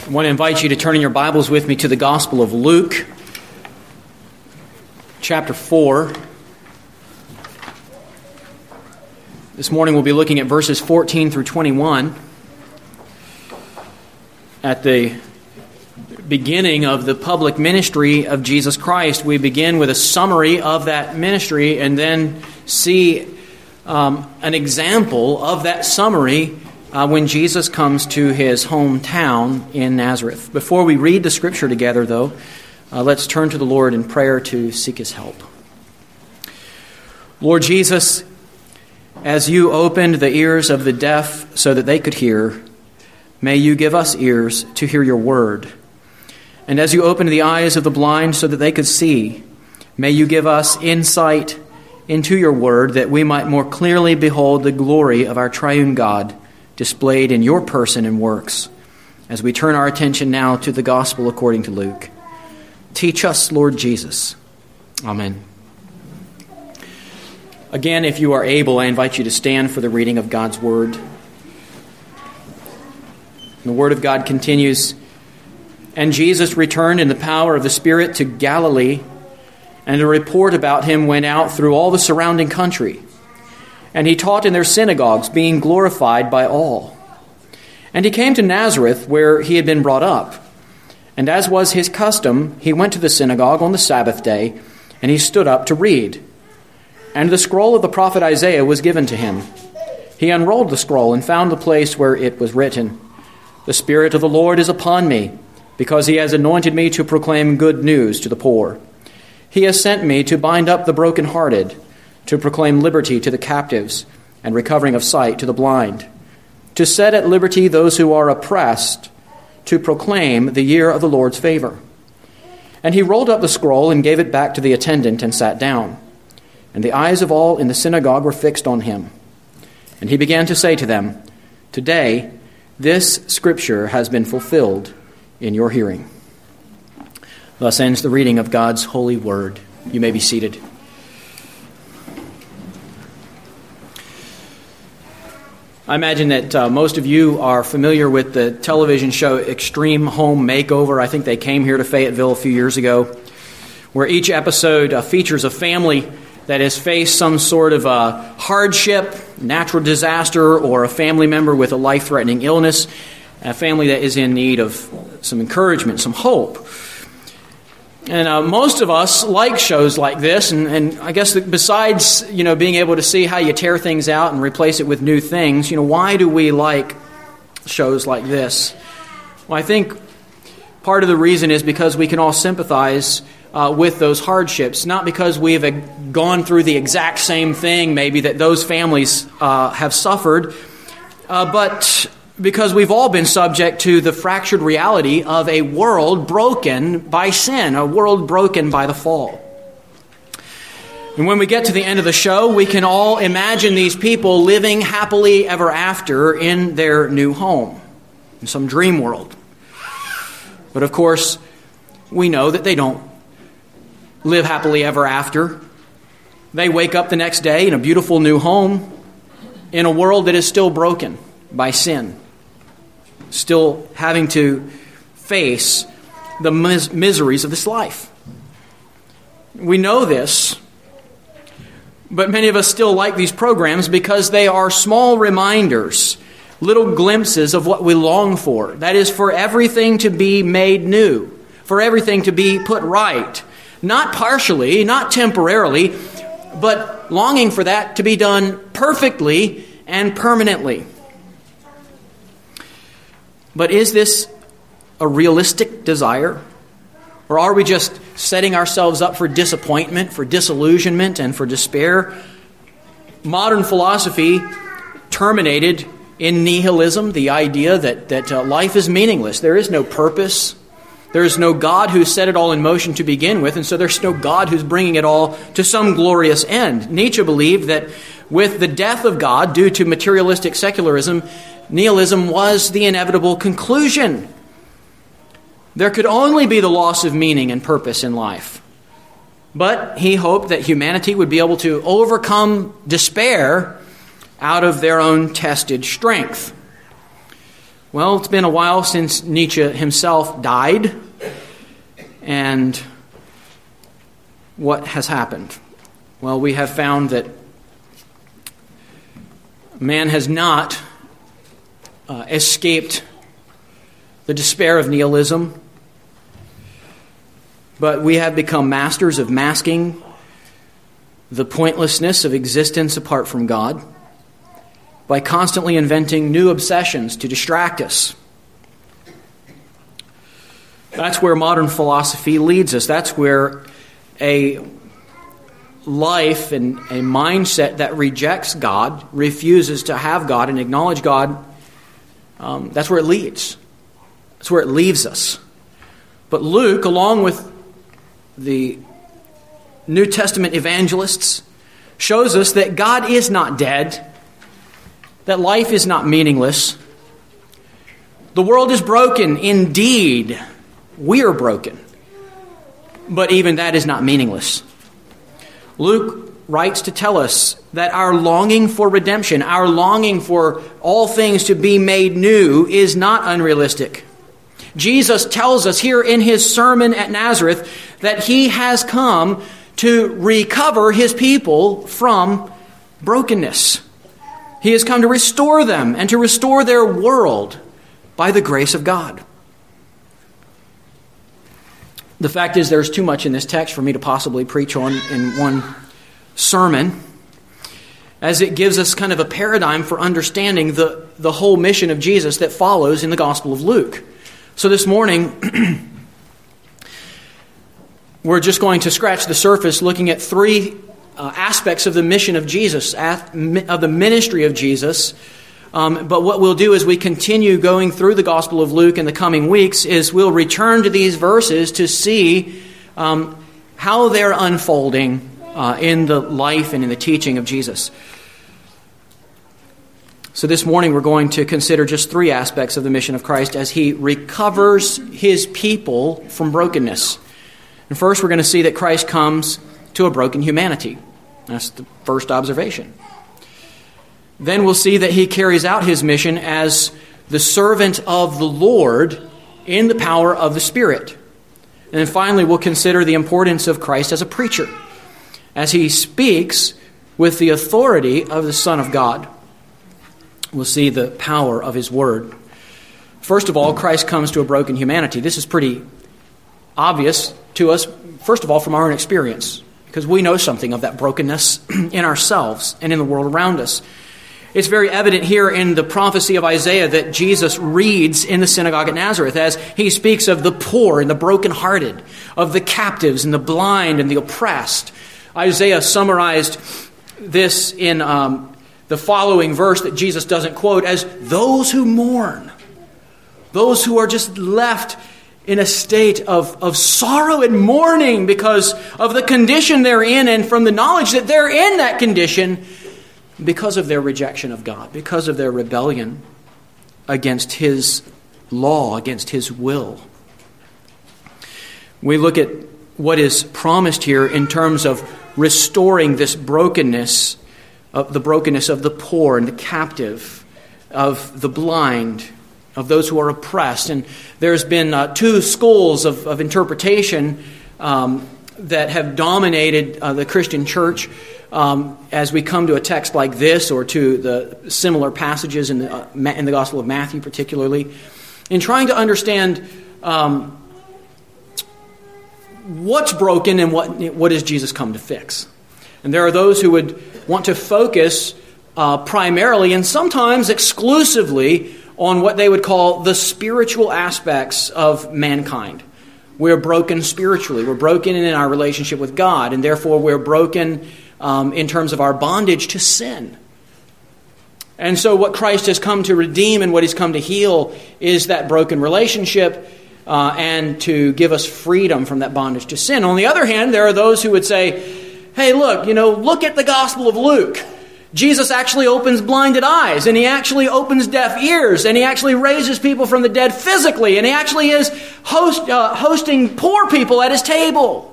I want to invite you to turn in your Bibles with me to the Gospel of Luke, chapter 4. This morning we'll be looking at verses 14 through 21. At the beginning of the public ministry of Jesus Christ, we begin with a summary of that ministry and then see an example of that summary when Jesus comes to his hometown in Nazareth. Before we read the Scripture together, though, let's turn to the Lord in prayer to seek His help. Lord Jesus, as you opened the ears of the deaf so that they could hear, may you give us ears to hear your word. And as you opened the eyes of the blind so that they could see, may you give us insight into your word that we might more clearly behold the glory of our triune God displayed in your person and works. As we turn our attention now to the gospel according to Luke. Teach us, Lord Jesus. Amen. Again, if you are able, I invite you to stand for the reading of God's word. The word of God continues, "And Jesus returned in the power of the Spirit to Galilee, and a report about him went out through all the surrounding country. And he taught in their synagogues, being glorified by all. And he came to Nazareth, where he had been brought up. And as was his custom, he went to the synagogue on the Sabbath day, and he stood up to read. And the scroll of the prophet Isaiah was given to him. He unrolled the scroll and found the place where it was written, 'The Spirit of the Lord is upon me, because he has anointed me to proclaim good news to the poor. He has sent me to bind up the brokenhearted, to proclaim liberty to the captives, and recovering of sight to the blind, to set at liberty those who are oppressed, to proclaim the year of the Lord's favor.' And he rolled up the scroll and gave it back to the attendant and sat down. And the eyes of all in the synagogue were fixed on him. And he began to say to them, 'Today this scripture has been fulfilled in your hearing.'" Thus ends the reading of God's holy word. You may be seated. I imagine that most of you are familiar with the television show Extreme Home Makeover. I think they came here to Fayetteville a few years ago, where each episode features a family that has faced some sort of hardship, natural disaster, or a family member with a life-threatening illness, a family that is in need of some encouragement, some hope. And most of us like shows like this, and I guess besides, being able to see how you tear things out and replace it with new things, why do we like shows like this? Well, I think part of the reason is because we can all sympathize with those hardships, not because we've gone through the exact same thing maybe that those families have suffered, but because we've all been subject to the fractured reality of a world broken by sin, a world broken by the fall. And when we get to the end of the show, we can all imagine these people living happily ever after in their new home, in some dream world. But of course, we know that they don't live happily ever after. They wake up the next day in a beautiful new home in a world that is still broken by sin, still having to face the miseries of this life. We know this, but many of us still like these programs because they are small reminders, little glimpses of what we long for. That is, for everything to be made new, for everything to be put right. Not partially, not temporarily, but longing for that to be done perfectly and permanently. But is this a realistic desire? Or are we just setting ourselves up for disappointment, for disillusionment, and for despair? Modern philosophy terminated in nihilism, the idea that life is meaningless. There is no purpose. There is no God who set it all in motion to begin with, and so there's no God who's bringing it all to some glorious end. Nietzsche believed that with the death of God due to materialistic secularism, nihilism was the inevitable conclusion. There could only be the loss of meaning and purpose in life. But he hoped that humanity would be able to overcome despair out of their own tested strength. Well, it's been a while since Nietzsche himself died. And what has happened? Well, we have found that man has not escaped the despair of nihilism, but we have become masters of masking the pointlessness of existence apart from God by constantly inventing new obsessions to distract us. That's where modern philosophy leads us. That's where a life and a mindset that rejects God, refuses to have God and acknowledge God, that's where it leads. That's where it leaves us. But Luke, along with the New Testament evangelists, shows us that God is not dead, that life is not meaningless. The world is broken. Indeed, we are broken. But even that is not meaningless. Luke writes to tell us that our longing for redemption, our longing for all things to be made new, is not unrealistic. Jesus tells us here in his sermon at Nazareth that he has come to recover his people from brokenness. He has come to restore them and to restore their world by the grace of God. The fact is, there's too much in this text for me to possibly preach on in one sermon, as it gives us kind of a paradigm for understanding the whole mission of Jesus that follows in the Gospel of Luke. So this morning, we're just going to scratch the surface looking at three aspects of the mission of Jesus, of the ministry of Jesus. But what we'll do as we continue going through the Gospel of Luke in the coming weeks is we'll return to these verses to see how they're unfolding in the life and in the teaching of Jesus. So this morning we're going to consider just three aspects of the mission of Christ as he recovers his people from brokenness. And first we're going to see that Christ comes to a broken humanity. That's the first observation. Then we'll see that he carries out his mission as the servant of the Lord in the power of the Spirit. And then finally we'll consider the importance of Christ as a preacher, as he speaks with the authority of the Son of God. We'll see the power of his word. First of all, Christ comes to a broken humanity. This is pretty obvious to us, first of all, from our own experience, because we know something of that brokenness in ourselves and in the world around us. It's very evident here in the prophecy of Isaiah that Jesus reads in the synagogue at Nazareth as he speaks of the poor and the brokenhearted, of the captives and the blind and the oppressed. Isaiah summarized this in the following verse that Jesus doesn't quote as those who mourn, those who are just left in a state of sorrow and mourning because of the condition they're in and from the knowledge that they're in that condition because of their rejection of God, because of their rebellion against his law, against his will. We look at what is promised here in terms of restoring this brokenness, of the brokenness of the poor and the captive, of the blind, of those who are oppressed. And there's been two schools of interpretation that have dominated the Christian church as we come to a text like this, or to the similar passages in the Gospel of Matthew particularly, in trying to understand what's broken and what has Jesus come to fix. And there are those who would want to focus primarily and sometimes exclusively on what they would call the spiritual aspects of mankind. We're broken spiritually. We're broken in our relationship with God, and therefore we're broken in terms of our bondage to sin. And so what Christ has come to redeem and what he's come to heal is that broken relationship and to give us freedom from that bondage to sin. On the other hand, there are those who would say, hey, look at the Gospel of Luke. Jesus actually opens blinded eyes, and he actually opens deaf ears, and he actually raises people from the dead physically, and he actually is hosting poor people at his table.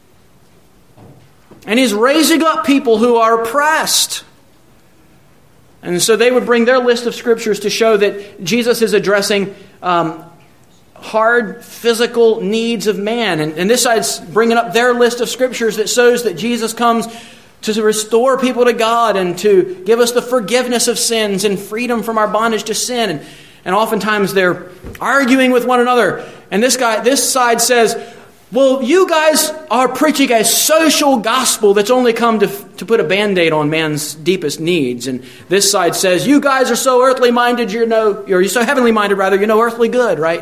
And he's raising up people who are oppressed. And so they would bring their list of scriptures to show that Jesus is addressing hard physical needs of man. And this side's bringing up their list of scriptures that shows that Jesus comes to restore people to God and to give us the forgiveness of sins and freedom from our bondage to sin. And oftentimes they're arguing with one another. And this side says, well, you guys are preaching a social gospel that's only come to put a Band-Aid on man's deepest needs. And this side says, you guys are so earthly minded, you're so heavenly minded, rather, you know earthly good, right?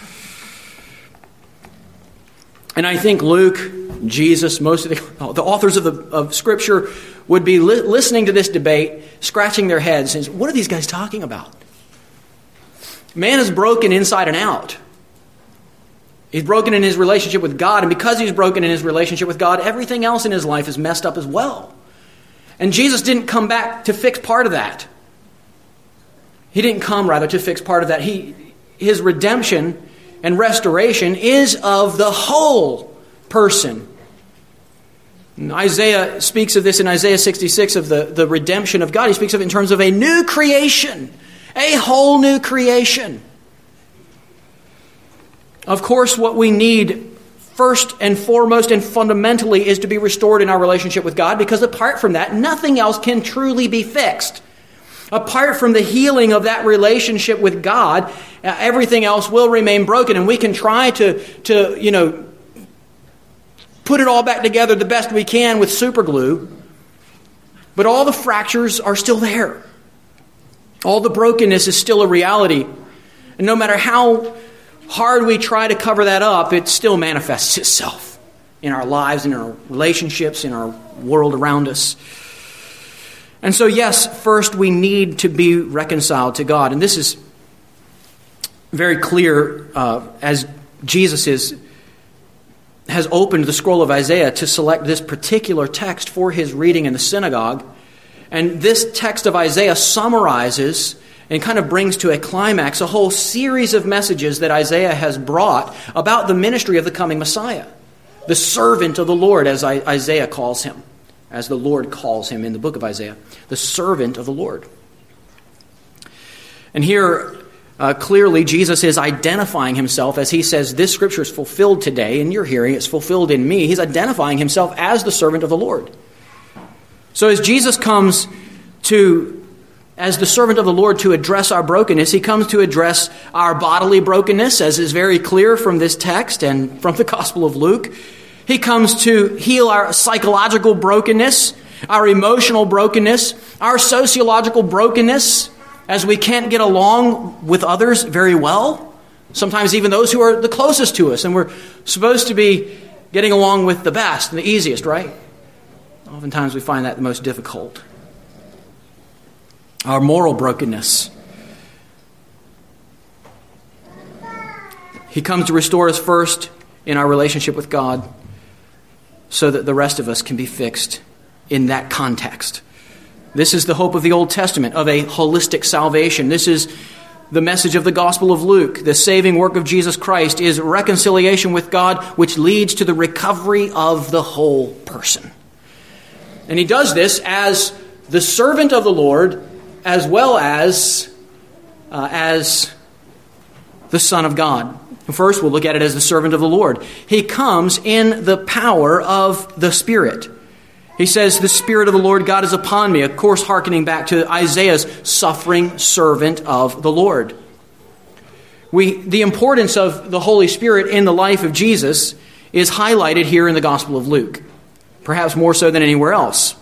And I think Luke, Jesus, most of the authors of Scripture would be listening to this debate, scratching their heads, saying, what are these guys talking about? Man is broken inside and out. He's broken in his relationship with God, and because he's broken in his relationship with God, everything else in his life is messed up as well. And Jesus didn't come back to fix part of that. He didn't come, rather, to fix part of that. His redemption and restoration is of the whole person. And Isaiah speaks of this in Isaiah 66, of the redemption of God. He speaks of it in terms of a new creation, a whole new creation. Of course, what we need first and foremost and fundamentally is to be restored in our relationship with God, because apart from that, nothing else can truly be fixed. Apart from the healing of that relationship with God, everything else will remain broken, and we can try to put it all back together the best we can with super glue, but all the fractures are still there. All the brokenness is still a reality, and no matter how hard we try to cover that up, it still manifests itself in our lives, in our relationships, in our world around us. And so, yes, first we need to be reconciled to God. And this is very clear as Jesus has opened the scroll of Isaiah to select this particular text for his reading in the synagogue. And this text of Isaiah summarizes and kind of brings to a climax a whole series of messages that Isaiah has brought about the ministry of the coming Messiah, the servant of the Lord, as Isaiah calls him, as the Lord calls him in the book of Isaiah, the servant of the Lord. And here, clearly, Jesus is identifying himself as he says, this scripture is fulfilled today, and you're hearing it's fulfilled in me. He's identifying himself as the servant of the Lord. So as Jesus comes as the servant of the Lord to address our brokenness, he comes to address our bodily brokenness, as is very clear from this text and from the Gospel of Luke. He comes to heal our psychological brokenness, our emotional brokenness, our sociological brokenness, as we can't get along with others very well, sometimes even those who are the closest to us, and we're supposed to be getting along with the best and the easiest, right? Oftentimes we find that the most difficult. Our moral brokenness. He comes to restore us first in our relationship with God, so that the rest of us can be fixed in that context. This is the hope of the Old Testament, of a holistic salvation. This is the message of the Gospel of Luke. The saving work of Jesus Christ is reconciliation with God, which leads to the recovery of the whole person. And he does this as the servant of the Lord, as well as the Son of God. First, we'll look at it as the servant of the Lord. He comes in the power of the Spirit. He says, the Spirit of the Lord God is upon me, of course, hearkening back to Isaiah's suffering servant of the Lord. The importance of the Holy Spirit in the life of Jesus is highlighted here in the Gospel of Luke, perhaps more so than anywhere else.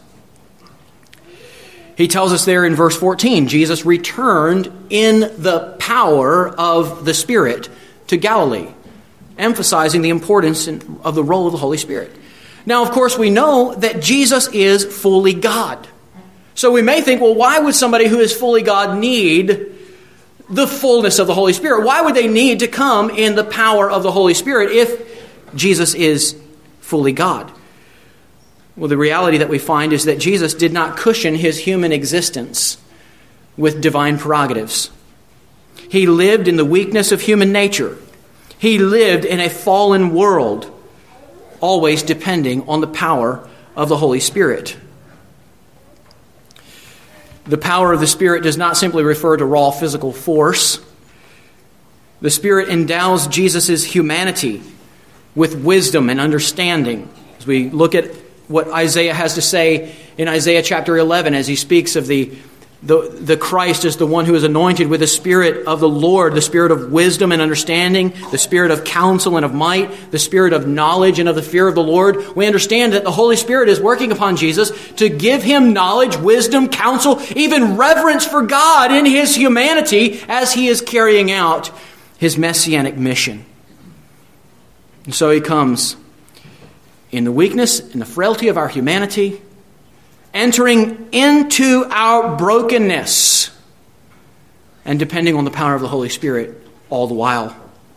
He tells us there in verse 14, Jesus returned in the power of the Spirit to Galilee, emphasizing the importance of the role of the Holy Spirit. Now, of course, we know that Jesus is fully God. So we may think, well, why would somebody who is fully God need the fullness of the Holy Spirit? Why would they need to come in the power of the Holy Spirit if Jesus is fully God? Well, the reality that we find is that Jesus did not cushion his human existence with divine prerogatives. He lived in the weakness of human nature. He lived in a fallen world, always depending on the power of the Holy Spirit. The power of the Spirit does not simply refer to raw physical force. The Spirit endows Jesus' humanity with wisdom and understanding. As we look at what Isaiah has to say in Isaiah chapter 11, as he speaks of the Christ as the one who is anointed with the Spirit of the Lord, the Spirit of wisdom and understanding, the Spirit of counsel and of might, the Spirit of knowledge and of the fear of the Lord. We understand that the Holy Spirit is working upon Jesus to give him knowledge, wisdom, counsel, even reverence for God in his humanity as he is carrying out his messianic mission. And so he comes in the weakness and the frailty of our humanity, entering into our brokenness and depending on the power of the Holy Spirit all the while.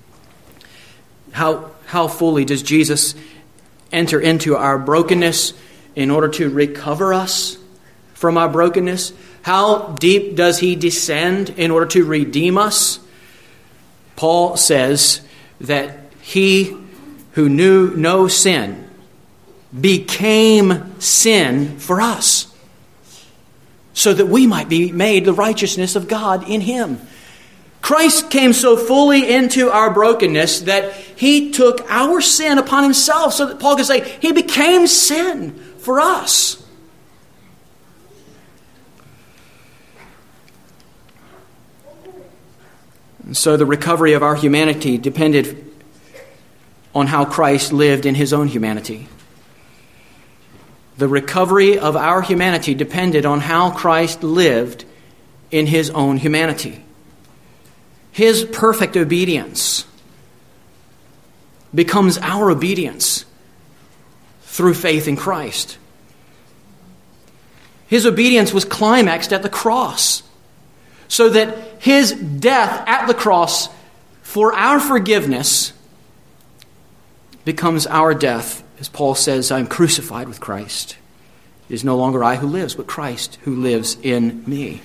How fully does Jesus enter into our brokenness in order to recover us from our brokenness? How deep does he descend in order to redeem us? Paul says that he who knew no sin became sin for us, so that we might be made the righteousness of God in him. Christ came so fully into our brokenness that he took our sin upon himself, so that Paul can say he became sin for us. And so the recovery of our humanity depended on how Christ lived in his own humanity. The recovery of our humanity depended on how Christ lived in his own humanity. His perfect obedience becomes our obedience through faith in Christ. His obedience was climaxed at the cross, so that his death at the cross for our forgiveness becomes our death. As Paul says, I am crucified with Christ. It is no longer I who lives, but Christ who lives in me.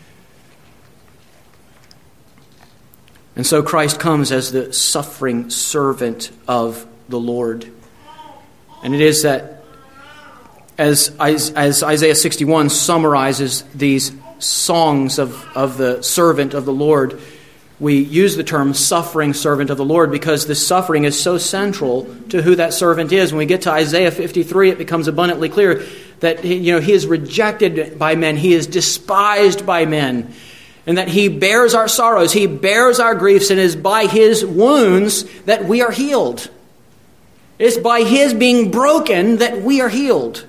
And so Christ comes as the suffering servant of the Lord. And it is that as Isaiah 61 summarizes these songs of the servant of the Lord, we use the term suffering servant of the Lord because the suffering is so central to who that servant is. When we get to Isaiah 53, it becomes abundantly clear that he is rejected by men, he is despised by men, and that he bears our sorrows, he bears our griefs, and it is by his wounds that we are healed. It's by his being broken that we are healed.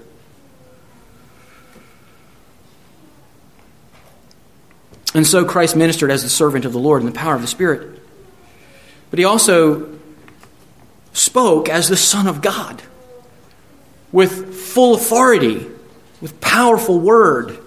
And so Christ ministered as the servant of the Lord in the power of the Spirit. But he also spoke as the Son of God with full authority, with powerful word.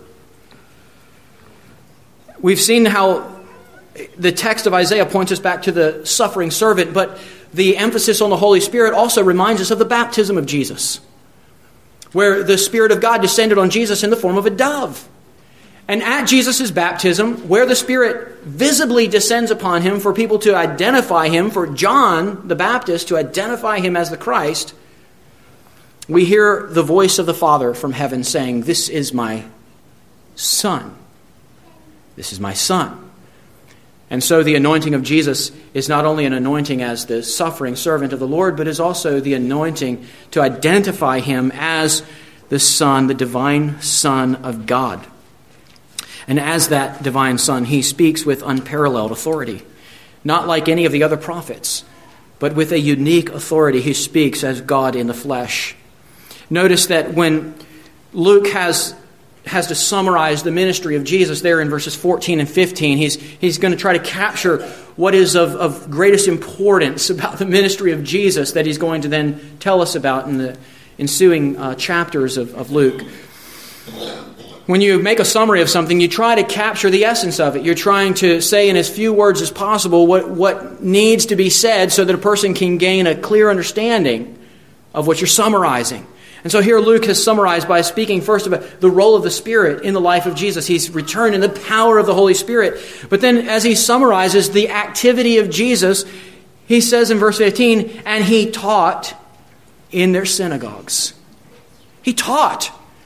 We've seen how the text of Isaiah points us back to the suffering servant, but the emphasis on the Holy Spirit also reminds us of the baptism of Jesus, where the Spirit of God descended on Jesus in the form of a dove. And at Jesus' baptism, where the Spirit visibly descends upon him for people to identify him, for John the Baptist to identify him as the Christ, we hear the voice of the Father from heaven saying, "This is my Son. This is my Son." And so the anointing of Jesus is not only an anointing as the suffering servant of the Lord, but is also the anointing to identify him as the Son, the divine Son of God. And as that divine Son, he speaks with unparalleled authority. Not like any of the other prophets, but with a unique authority. He speaks as God in the flesh. Notice that when Luke has to summarize the ministry of Jesus there in verses 14 and 15, he's going to try to capture what is of greatest importance about the ministry of Jesus that he's going to then tell us about in the ensuing chapters of Luke. When you make a summary of something, you try to capture the essence of it. You're trying to say in as few words as possible what needs to be said so that a person can gain a clear understanding of what you're summarizing. And so here Luke has summarized by speaking first about the role of the Spirit in the life of Jesus. He's returned in the power of the Holy Spirit. But then as he summarizes the activity of Jesus, he says in verse 15, "And he taught in their synagogues." He taught.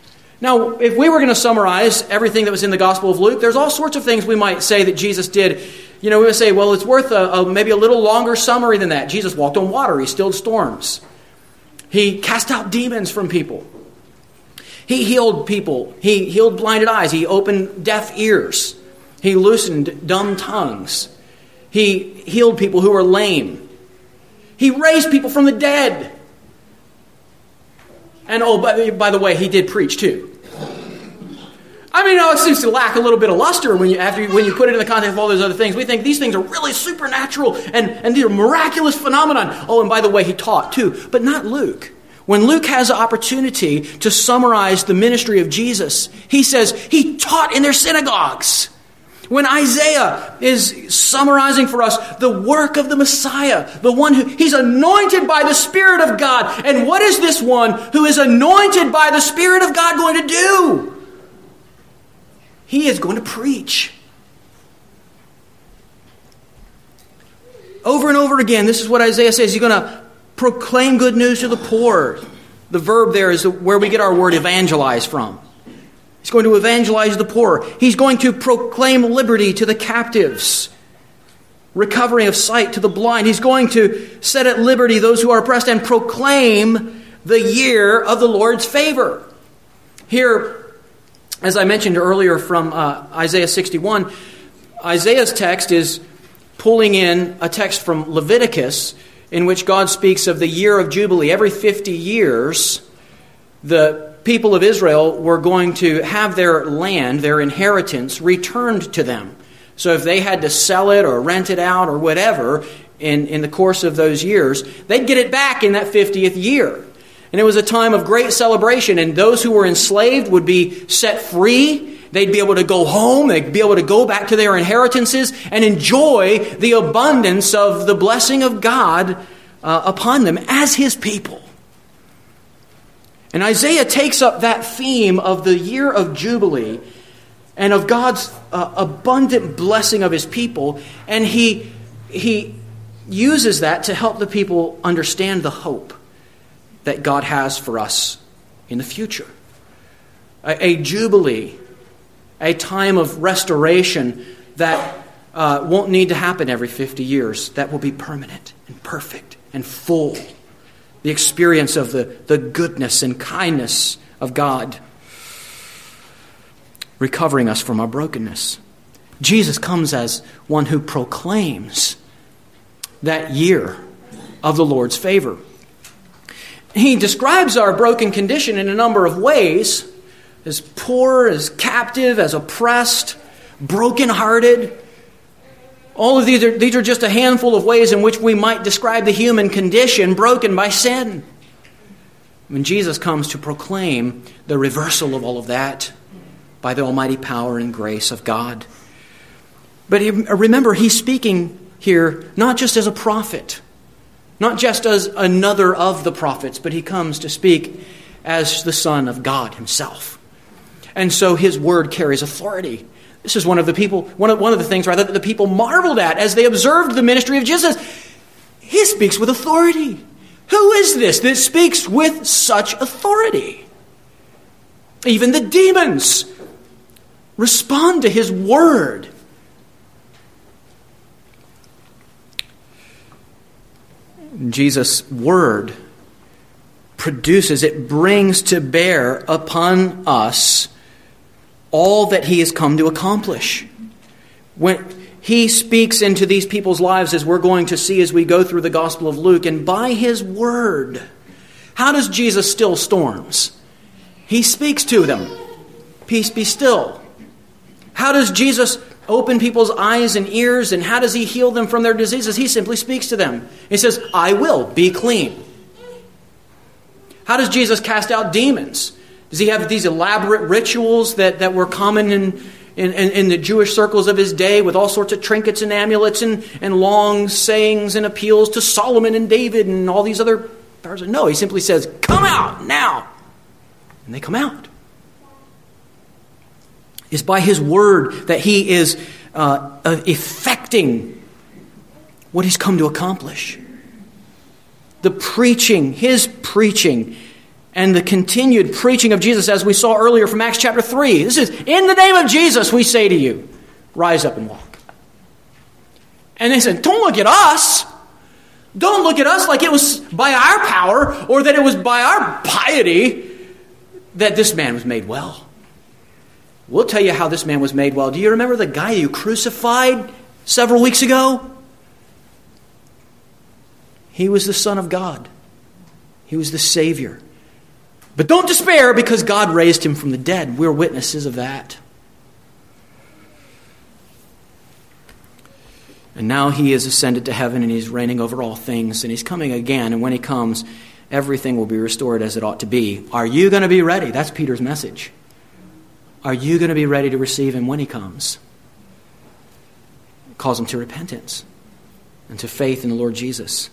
Now, if we were going to summarize everything that was in the Gospel of Luke, there's all sorts of things we might say that Jesus did. We would say, well, it's worth maybe a little longer summary than that. Jesus walked on water. He stilled storms. He cast out demons from people. He healed people. He healed blinded eyes. He opened deaf ears. He loosened dumb tongues. He healed people who were lame. He raised people from the dead. And by the way, he did preach too. It seems to lack a little bit of luster when you put it in the context of all those other things. We think these things are really supernatural and these are miraculous phenomenon. Oh, and by the way, he taught too, but not Luke. When Luke has the opportunity to summarize the ministry of Jesus, he says he taught in their synagogues. When Isaiah is summarizing for us the work of the Messiah, the one he's anointed by the Spirit of God. And what is this one who is anointed by the Spirit of God going to do? He is going to preach. Over and over again, this is what Isaiah says. He's going to proclaim good news to the poor. The verb there is where we get our word evangelize from. He's going to evangelize the poor. He's going to proclaim liberty to the captives, recovery of sight to the blind. He's going to set at liberty those who are oppressed and proclaim the year of the Lord's favor. Here, as I mentioned earlier from Isaiah 61, Isaiah's text is pulling in a text from Leviticus in which God speaks of the year of Jubilee. Every 50 years, the people of Israel were going to have their land, their inheritance, returned to them. So if they had to sell it or rent it out or whatever in the course of those years, they'd get it back in that 50th year. And it was a time of great celebration, and those who were enslaved would be set free. They'd be able to go home. They'd be able to go back to their inheritances and enjoy the abundance of the blessing of God upon them as His people. And Isaiah takes up that theme of the year of Jubilee and of God's abundant blessing of His people, and he uses that to help the people understand the hope that God has for us in the future. A Jubilee, a time of restoration that won't need to happen every 50 years. That will be permanent and perfect and full. The experience of the goodness and kindness of God, recovering us from our brokenness. Jesus comes as one who proclaims that year of the Lord's favor. He describes our broken condition in a number of ways: as poor, as captive, as oppressed, brokenhearted. All of these are just a handful of ways in which we might describe the human condition broken by sin. When Jesus comes to proclaim the reversal of all of that by the almighty power and grace of God. But remember, he's speaking here not just as a prophet, not just as another of the prophets, but he comes to speak as the Son of God Himself. And so His word carries authority. This is one of the things that the people marveled at as they observed the ministry of Jesus. He speaks with authority. Who is this that speaks with such authority? Even the demons respond to His word. Jesus' word brings to bear upon us all that He has come to accomplish. When He speaks into these people's lives, as we're going to see as we go through the Gospel of Luke, and by His word, how does Jesus still storms? He speaks to them. Peace be still. How does Jesus open people's eyes and ears, and how does He heal them from their diseases? He simply speaks to them. He says, I will, be clean. How does Jesus cast out demons? Does He have these elaborate rituals that were common in the Jewish circles of His day, with all sorts of trinkets and amulets and long sayings and appeals to Solomon and David and all these other powers? No, He simply says, come out now. And they come out. It's by His word that He is effecting what He's come to accomplish. His preaching and the continued preaching of Jesus, as we saw earlier from Acts chapter 3. This is, in the name of Jesus, we say to you, rise up and walk. And they said, don't look at us. Don't look at us like it was by our power or that it was by our piety that this man was made well. We'll tell you how this man was made well. Do you remember the guy you crucified several weeks ago? He was the Son of God. He was the Savior. But don't despair, because God raised him from the dead. We're witnesses of that. And now he is ascended to heaven, and he's reigning over all things, and he's coming again. And when he comes, everything will be restored as it ought to be. Are you going to be ready? That's Peter's message. Are you going to be ready to receive him when he comes? It calls him to repentance and to faith in the Lord Jesus.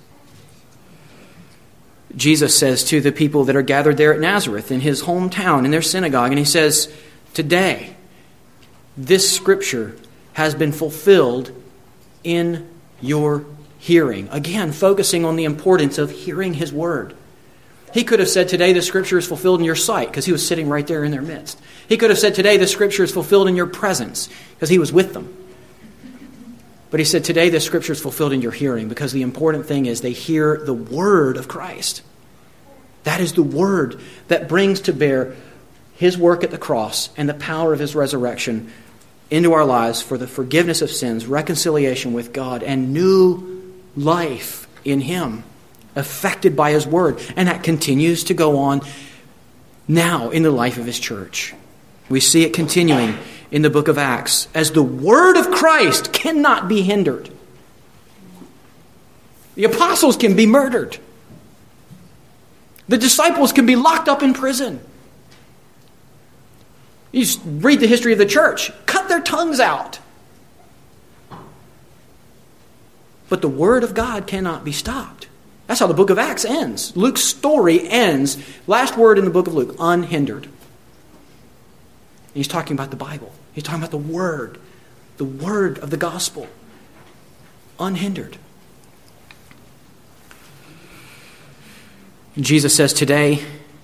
Jesus says to the people that are gathered there at Nazareth, in his hometown, in their synagogue, and he says, today, this scripture has been fulfilled in your hearing. Again, focusing on the importance of hearing his word. He could have said, today the scripture is fulfilled in your sight, because he was sitting right there in their midst. He could have said, today the scripture is fulfilled in your presence, because he was with them. But he said, today the scripture is fulfilled in your hearing, because the important thing is they hear the word of Christ. That is the word that brings to bear his work at the cross and the power of his resurrection into our lives for the forgiveness of sins, reconciliation with God, and new life in him, affected by his word. And that continues to go on now in the life of his church. We see it continuing in the book of Acts, as the word of Christ cannot be hindered. The apostles can be murdered. The disciples can be locked up in prison. You just read the history of the church. Cut their tongues out. But the word of God cannot be stopped. That's how the book of Acts ends. Luke's story ends, last word in the book of Luke, unhindered. He's talking about the Bible. He's talking about the word of the gospel, unhindered. Jesus says today,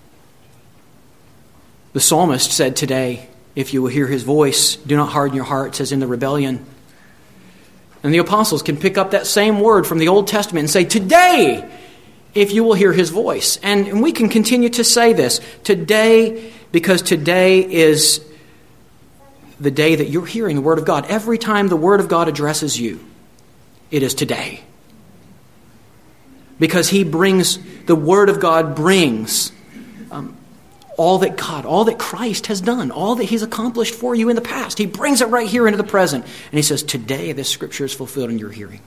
the psalmist said today, if you will hear his voice, do not harden your hearts as in the rebellion. And the apostles can pick up that same word from the Old Testament and say, today, if you will hear his voice. And we can continue to say this, today, because today is the day that you're hearing the word of God. Every time the word of God addresses you, it is today. Because the word of God brings all that Christ has done, all that he's accomplished for you in the past. He brings it right here into the present. And he says, today this scripture is fulfilled in your hearing.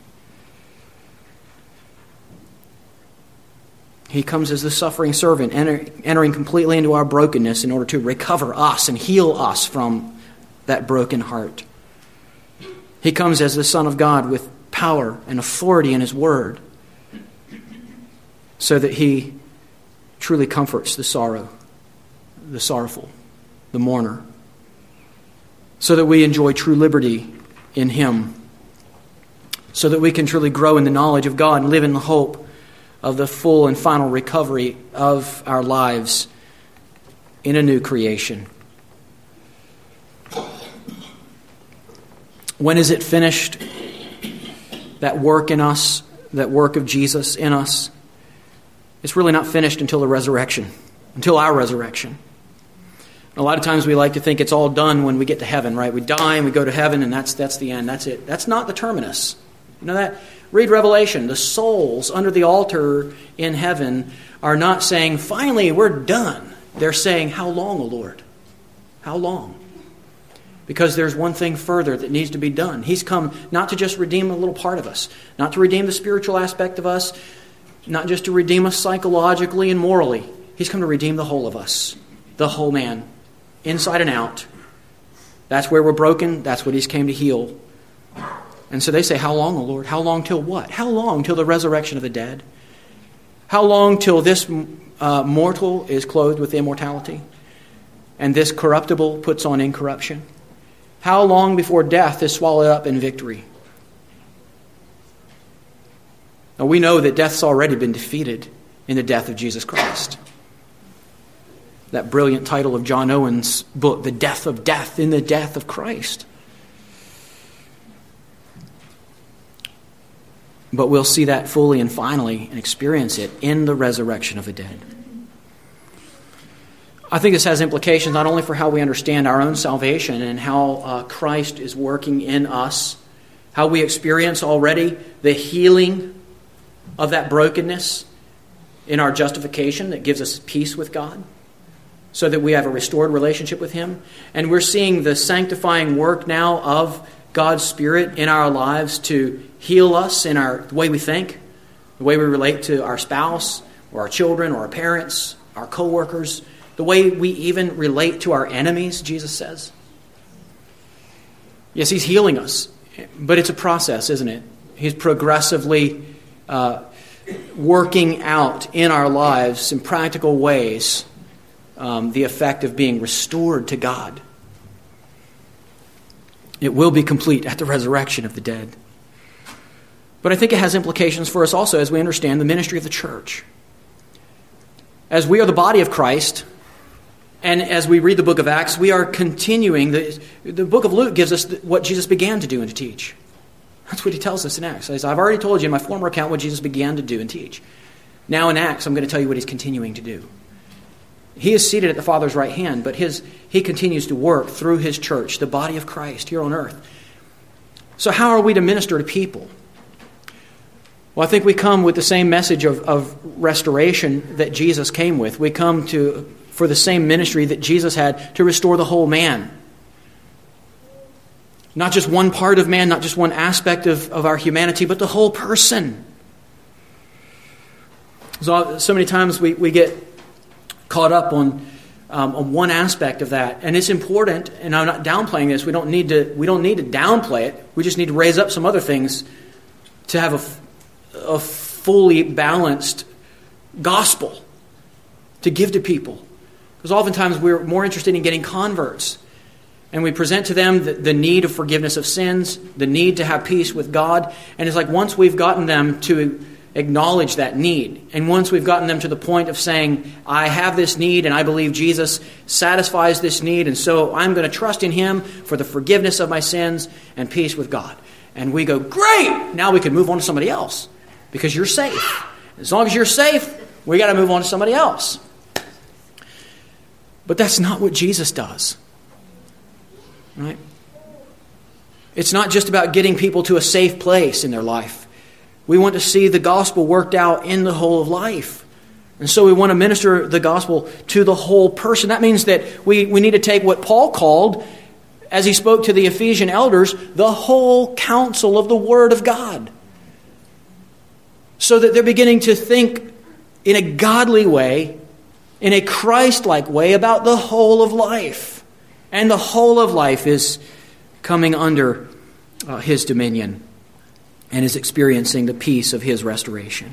He comes as the suffering servant, entering completely into our brokenness in order to recover us and heal us from that broken heart. He comes as the Son of God with power and authority in his word, so that he truly comforts the sorrowful, the mourner, so that we enjoy true liberty in him, so that we can truly grow in the knowledge of God and live in the hope of the full and final recovery of our lives in a new creation. When is it finished? That work in us, that work of Jesus in us, it's really not finished until the resurrection, until our resurrection. A lot of times we like to think it's all done when we get to heaven, right? We die and we go to heaven and that's the end. That's it. That's not the terminus. You know that? Read Revelation. The souls under the altar in heaven are not saying, finally, we're done. They're saying, how long, O Lord? How long? Because there's one thing further that needs to be done. He's come not to just redeem a little part of us, not to redeem the spiritual aspect of us, not just to redeem us psychologically and morally. He's come to redeem the whole of us, the whole man, inside and out. That's where we're broken. That's what he's came to heal. And so they say, how long, O Lord? How long till what? How long till the resurrection of the dead? How long till this mortal is clothed with immortality and this corruptible puts on incorruption? How long before death is swallowed up in victory? Now we know that death's already been defeated in the death of Jesus Christ. that brilliant title of John Owen's book, The Death of Death in the Death of Christ. But we'll see that fully and finally and experience it in the resurrection of the dead. I think this has implications not only for how we understand our own salvation and how Christ is working in us, how we experience already the healing of that brokenness in our justification that gives us peace with God, so that we have a restored relationship with Him. And we're seeing the sanctifying work now of God's Spirit in our lives to heal us in the way we think, the way we relate to our spouse or our children or our parents, our co-workers, the way we even relate to our enemies, Jesus says. Yes, He's healing us, but it's a process, isn't it? He's progressively working out in our lives in practical ways the effect of being restored to God. It will be complete at the resurrection of the dead. But I think it has implications for us also as we understand the ministry of the church. As we are the body of Christ, and as we read the book of Acts, we are continuing. The book of Luke gives us what Jesus began to do and to teach. That's what he tells us in Acts. He says, I've already told you in my former account what Jesus began to do and teach. Now in Acts, I'm going to tell you what he's continuing to do. He is seated at the Father's right hand, but he continues to work through his church, the body of Christ here on earth. So how are we to minister to people? Well, I think we come with the same message of restoration that Jesus came with. We come for the same ministry that Jesus had to restore the whole man. Not just one part of man, not just one aspect of our humanity, but the whole person. So many times we get caught up on one aspect of that, and it's important. And I'm not downplaying this. We don't need to downplay it. We just need to raise up some other things to have a fully balanced gospel to give to people. Because oftentimes we're more interested in getting converts. And we present to them the need of forgiveness of sins, the need to have peace with God. And it's like once we've gotten them to acknowledge that need, and once we've gotten them to the point of saying, I have this need and I believe Jesus satisfies this need, and so I'm going to trust in Him for the forgiveness of my sins and peace with God. And we go, great! Now we can move on to somebody else because you're safe. As long as you're safe, we got to move on to somebody else. But that's not what Jesus does. Right? It's not just about getting people to a safe place in their life. We want to see the gospel worked out in the whole of life. And so we want to minister the gospel to the whole person. That means that we need to take what Paul called, as he spoke to the Ephesian elders, the whole counsel of the Word of God. So that they're beginning to think in a godly way, in a Christ-like way about the whole of life. And the whole of life is coming under His dominion and is experiencing the peace of His restoration.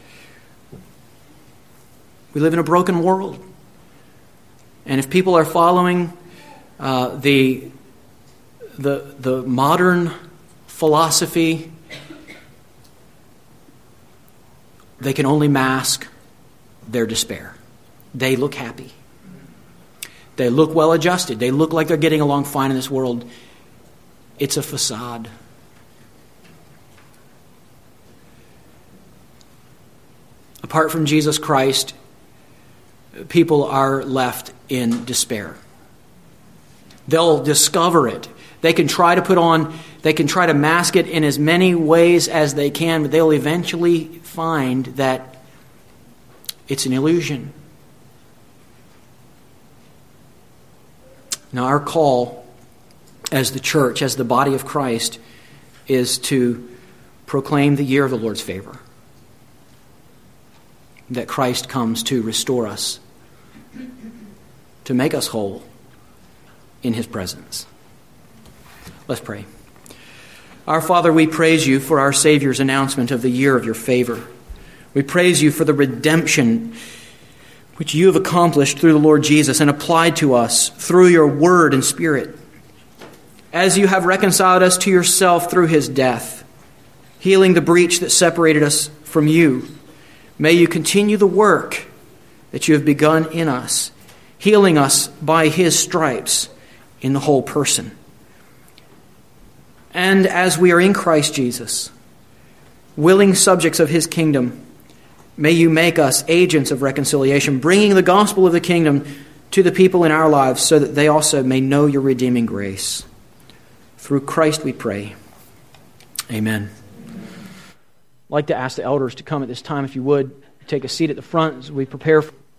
We live in a broken world. And if people are following the modern philosophy, they can only mask their despair. They look happy. They look well adjusted. They look like they're getting along fine in this world. It's a facade. Apart from Jesus Christ, people are left in despair. They'll discover it. They can try to mask it in as many ways as they can, but they'll eventually find that it's an illusion. Now, our call as the church, as the body of Christ, is to proclaim the year of the Lord's favor. That Christ comes to restore us, to make us whole in His presence. Let's pray. Our Father, we praise You for our Savior's announcement of the year of Your favor. We praise You for the redemption which You have accomplished through the Lord Jesus and applied to us through Your Word and Spirit. As You have reconciled us to Yourself through His death, healing the breach that separated us from You, may You continue the work that You have begun in us healing us by His stripes in the whole person. And as we are in Christ Jesus, willing subjects of His kingdom, may you make us agents of reconciliation, bringing the gospel of the kingdom to the people in our lives so that they also may know your redeeming grace. Through Christ we pray. Amen. I'd like to ask the elders to come at this time, if you would, take a seat at the front as we prepare for